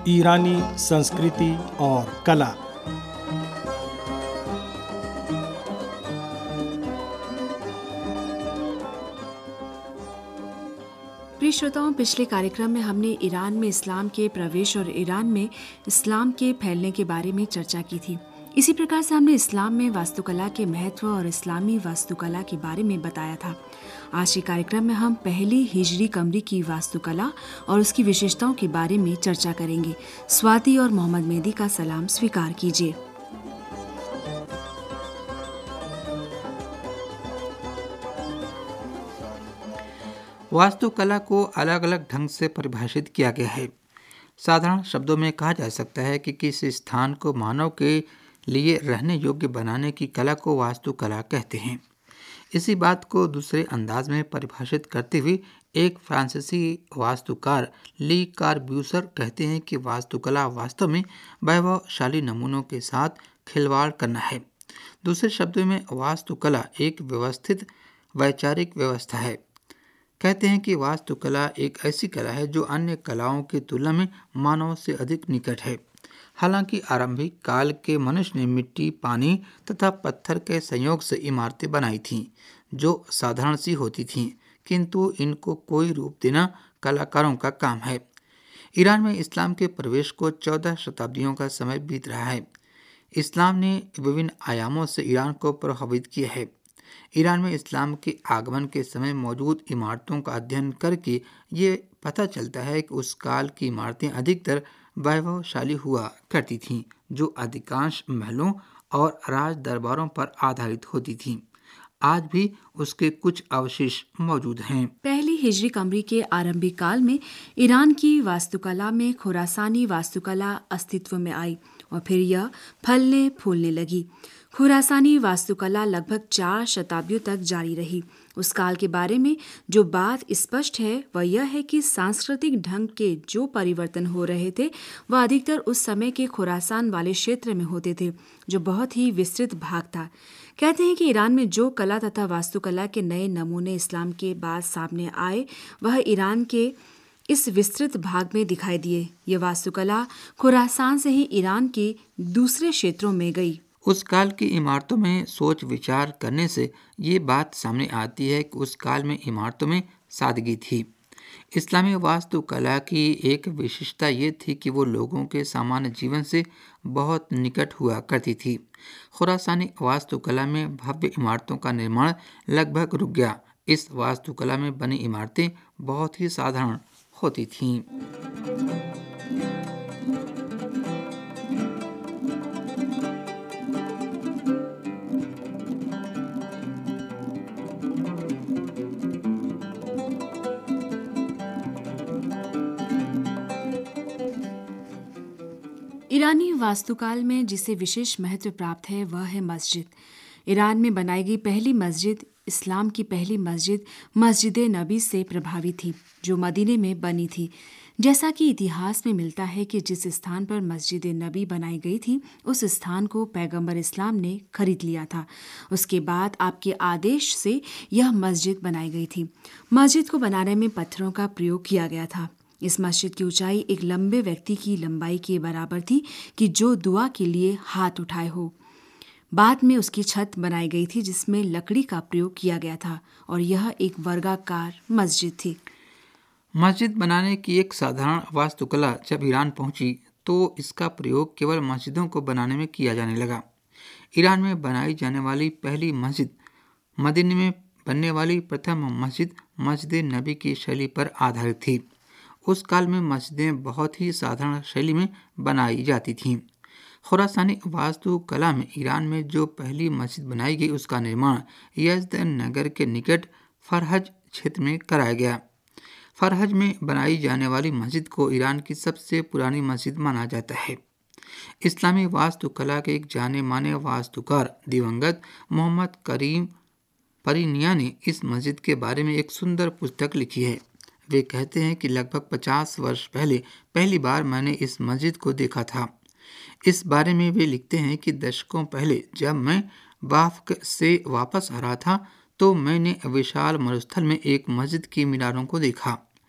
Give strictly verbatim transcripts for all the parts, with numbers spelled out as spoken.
ईरानी संस्कृति और कला। प्रिय श्रोताओं, पिछले कार्यक्रम में हमने ईरान में इस्लाम के प्रवेश और ईरान में इस्लाम के फैलने के बारे में चर्चा की थी। इसी प्रकार से हमने इस्लाम में वास्तुकला के महत्व और इस्लामी वास्तुकला के बारे में बताया था। आज के कार्यक्रम में हम पहली हिजरी कमरी की वास्तुकला और उसकी विशेषताओं के बारे में चर्चा करेंगे। स्वाति और मोहम्मद मेहदी का सलाम स्वीकार कीजिए। वास्तुकला को अलग अलग ढंग से परिभाषित किया गया है। साधारण शब्दों में कहा जा सकता है कि किसी स्थान को मानव के लिए रहने योग्य बनाने की कला को वास्तुकला कहते हैं। इसी बात को दूसरे अंदाज में परिभाषित करते हुए एक फ्रांसीसी वास्तुकार ली कार्ब्यूसर कहते हैं कि वास्तुकला वास्तव में वैभवशाली नमूनों के साथ खिलवाड़ करना है। दूसरे शब्दों में वास्तुकला एक व्यवस्थित वैचारिक व्यवस्था है। कहते हैं कि वास्तुकला एक ऐसी कला है जो अन्य कलाओं की तुलना में मानव से अधिक निकट है। हालांकि आरंभिक काल के मनुष्य ने मिट्टी, पानी तथा पत्थर के संयोग से इमारतें बनाई थीं जो साधारण सी होती थीं, किंतु इनको कोई रूप देना कलाकारों का काम है। ईरान में इस्लाम के प्रवेश को चौदह शताब्दियों का समय बीत रहा है। इस्लाम ने विभिन्न आयामों से ईरान को प्रभावित किया है। ईरान में इस्लाम के आगमन के समय मौजूद इमारतों का अध्ययन करके ये पता चलता है कि उस काल की इमारतें अधिकतर वैभवशाली हुआ करती थीं, जो अधिकांश महलों और राज दरबारों पर आधारित होती थीं। आज भी उसके कुछ अवशेष मौजूद हैं। पहली हिजरी कमरी के आरंभिक काल में ईरान की वास्तुकला में खुरासानी वास्तुकला अस्तित्व में आई और फिर यह फलने फूलने लगी। खुरासानी वास्तुकला लगभग चार शताब्दियों तक जारी रही। उस काल के बारे में जो बात स्पष्ट है वह यह है कि सांस्कृतिक ढंग के जो परिवर्तन हो रहे थे वह अधिकतर उस समय के खुरासान वाले क्षेत्र में होते थे, जो बहुत ही विस्तृत भाग था। कहते हैं कि ईरान में जो कला तथा वास्तुकला के नए नमूने इस्लाम के बाद सामने आए वह ईरान के इस विस्तृत भाग में दिखाई दिए। यह वास्तुकला खुरासान से ही ईरान के दूसरे क्षेत्रों में गई। उस काल की इमारतों में सोच विचार करने से ये बात सामने आती है कि उस काल में इमारतों में सादगी थी। इस्लामी वास्तुकला की एक विशेषता ये थी कि वो लोगों के सामान्य जीवन से बहुत निकट हुआ करती थी। खुरासानी वास्तुकला में भव्य इमारतों का निर्माण लगभग रुक गया। इस वास्तुकला में बनी इमारतें बहुत ही साधारण होती थीं। ईरानी वास्तुकाल में जिसे विशेष महत्व प्राप्त है वह है मस्जिद। ईरान में बनाई गई पहली मस्जिद इस्लाम की पहली मस्जिद मस्जिद नबी से प्रभावित थी, जो मदीने में बनी थी। जैसा कि इतिहास में मिलता है कि जिस स्थान पर मस्जिद नबी बनाई गई थी उस स्थान को पैगंबर इस्लाम ने खरीद लिया था। उसके बाद आपके आदेश से यह मस्जिद बनाई गई थी। मस्जिद को बनाने में पत्थरों का प्रयोग किया गया था। इस मस्जिद की ऊंचाई एक लंबे व्यक्ति की लंबाई के बराबर थी कि जो दुआ के लिए हाथ उठाए हो। बाद में उसकी छत बनाई गई थी जिसमें लकड़ी का प्रयोग किया गया था और यह एक वर्गाकार मस्जिद थी। मस्जिद बनाने की एक साधारण वास्तुकला जब ईरान पहुंची तो इसका प्रयोग केवल मस्जिदों को बनाने में किया जाने लगा। ईरान में बनाई जाने वाली पहली मस्जिद मदीने में बनने वाली प्रथम मस्जिद मस्जिद नबी की शैली पर आधारित थी। उस काल में मस्जिदें बहुत ही साधारण शैली में बनाई जाती थीं। खुरासानी वास्तुकला में ईरान में जो पहली मस्जिद बनाई गई उसका निर्माण यज़द नगर के निकट फरहज क्षेत्र में कराया गया। फरहज में बनाई जाने वाली मस्जिद को ईरान की सबसे पुरानी मस्जिद माना जाता है। इस्लामी वास्तुकला के एक जाने माने वास्तुकार दिवंगत मोहम्मद करीम परिनिया ने इस मस्जिद के बारे में एक सुंदर पुस्तक लिखी है। वे कहते हैं कि लगभग पचास वर्ष पहले पहली बार मैंने इस मस्जिद को देखा था। इस बारे में वे लिखते हैं कि दशकों पहले जब मैं बाफ्क से वापस आ रहा था तो मैंने विशाल मरुस्थल में एक मस्जिद की मीनारों को देखा।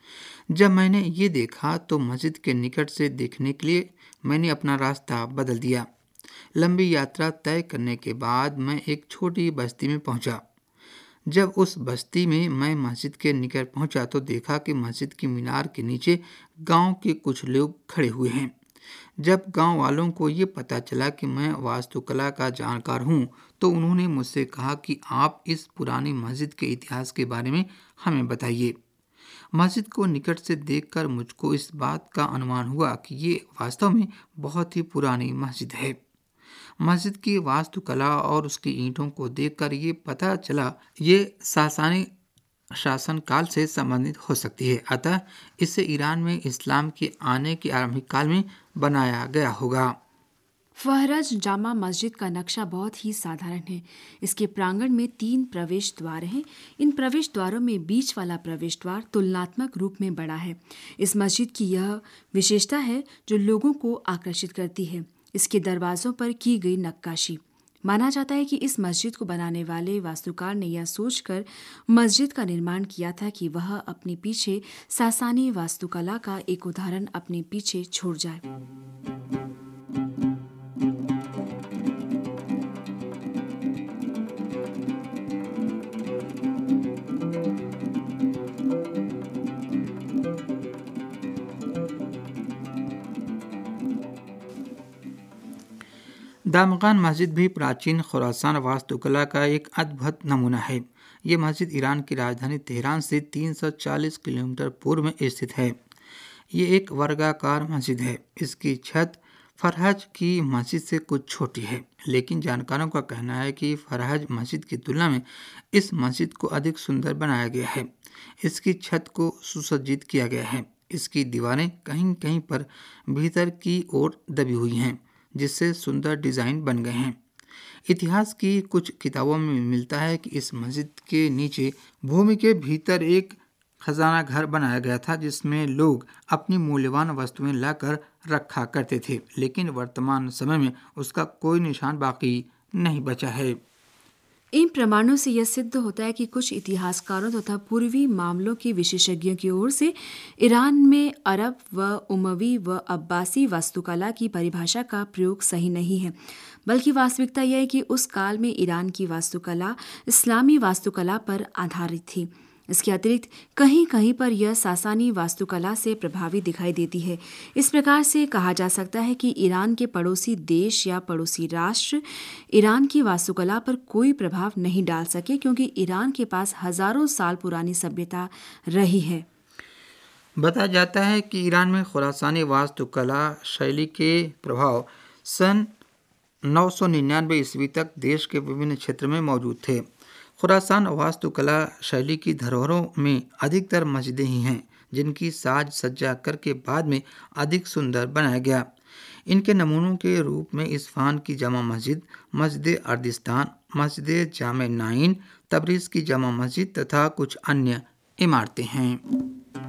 जब मैंने ये देखा तो मस्जिद के निकट से देखने के लिए मैंने अपना रास्ता बदल दिया। लंबी यात्रा तय करने के बाद मैं एक छोटी बस्ती में पहुंचा। जब उस बस्ती में मैं मस्जिद के निकट पहुंचा तो देखा कि मस्जिद की मीनार के नीचे गांव के कुछ लोग खड़े हुए हैं। जब गांव वालों को ये पता चला कि मैं वास्तुकला का जानकार हूं, तो उन्होंने मुझसे कहा कि आप इस पुरानी मस्जिद के इतिहास के बारे में हमें बताइए। मस्जिद को निकट से देखकर मुझको इस बात का अनुमान हुआ कि ये वास्तव में बहुत ही पुरानी मस्जिद है। मस्जिद की वास्तुकला और उसकी ईंटों को देखकर ये पता चला ये सासानी शासन काल से संबंधित हो सकती है। अतः इसे ईरान में इस्लाम के आने के आरंभिक काल में बनाया गया होगा। फहरज जामा मस्जिद का नक्शा बहुत ही साधारण है। इसके प्रांगण में तीन प्रवेश द्वार हैं। इन प्रवेश द्वारों में बीच वाला प्रवेश द्वार तुलनात्मक रूप में बड़ा है। इस मस्जिद की यह विशेषता है जो लोगों को आकर्षित करती है, इसके दरवाजों पर की गई नक्काशी। माना जाता है कि इस मस्जिद को बनाने वाले वास्तुकार ने यह सोचकर मस्जिद का निर्माण किया था कि वह अपने पीछे सासानी वास्तुकला का एक उदाहरण अपने पीछे छोड़ जाए। दामगान मस्जिद भी प्राचीन खुरासान वास्तुकला का एक अद्भुत नमूना है। ये मस्जिद ईरान की राजधानी तेहरान से तीन सौ चालीस किलोमीटर पूर्व में स्थित है। ये एक वर्गाकार मस्जिद है। इसकी छत फरहज की मस्जिद से कुछ छोटी है, लेकिन जानकारों का कहना है कि फरहज मस्जिद की तुलना में इस मस्जिद को अधिक सुंदर बनाया गया है। इसकी छत को सुसज्जित किया गया है। इसकी दीवारें कहीं कहीं पर भीतर की ओर दबी हुई हैं, जिससे सुंदर डिज़ाइन बन गए हैं। इतिहास की कुछ किताबों में मिलता है कि इस मस्जिद के नीचे भूमि के भीतर एक खजाना घर बनाया गया था, जिसमें लोग अपनी मूल्यवान वस्तुएं लाकर रखा करते थे, लेकिन वर्तमान समय में उसका कोई निशान बाकी नहीं बचा है। इन प्रमाणों से यह सिद्ध होता है कि कुछ इतिहासकारों तथा पूर्वी मामलों के विशेषज्ञों की ओर से ईरान में अरब व उमवी व अब्बासी वास्तुकला की परिभाषा का प्रयोग सही नहीं है, बल्कि वास्तविकता यह है कि उस काल में ईरान की वास्तुकला इस्लामी वास्तुकला पर आधारित थी। इसके अतिरिक्त कहीं कहीं पर यह सासानी वास्तुकला से प्रभावित दिखाई देती है। इस प्रकार से कहा जा सकता है कि ईरान के पड़ोसी देश या पड़ोसी राष्ट्र ईरान की वास्तुकला पर कोई प्रभाव नहीं डाल सके, क्योंकि ईरान के पास हजारों साल पुरानी सभ्यता रही है। बताया जाता है कि ईरान में खुरासानी वास्तुकला शैली के प्रभाव सन नौ सौ निन्यानवे ईस्वी तक देश के विभिन्न क्षेत्र में मौजूद थे। खुरासान वास्तुकला शैली की धरोहरों में अधिकतर मस्जिदें ही हैं, जिनकी साज सज्जा करके बाद में अधिक सुंदर बनाया गया। इनके नमूनों के रूप में इस्फहान की जामा मस्जिद, मस्जिद अर्दिस्तान, मस्जिद जामे नाइन, तबरीज़ की जामा मस्जिद तथा कुछ अन्य इमारतें हैं।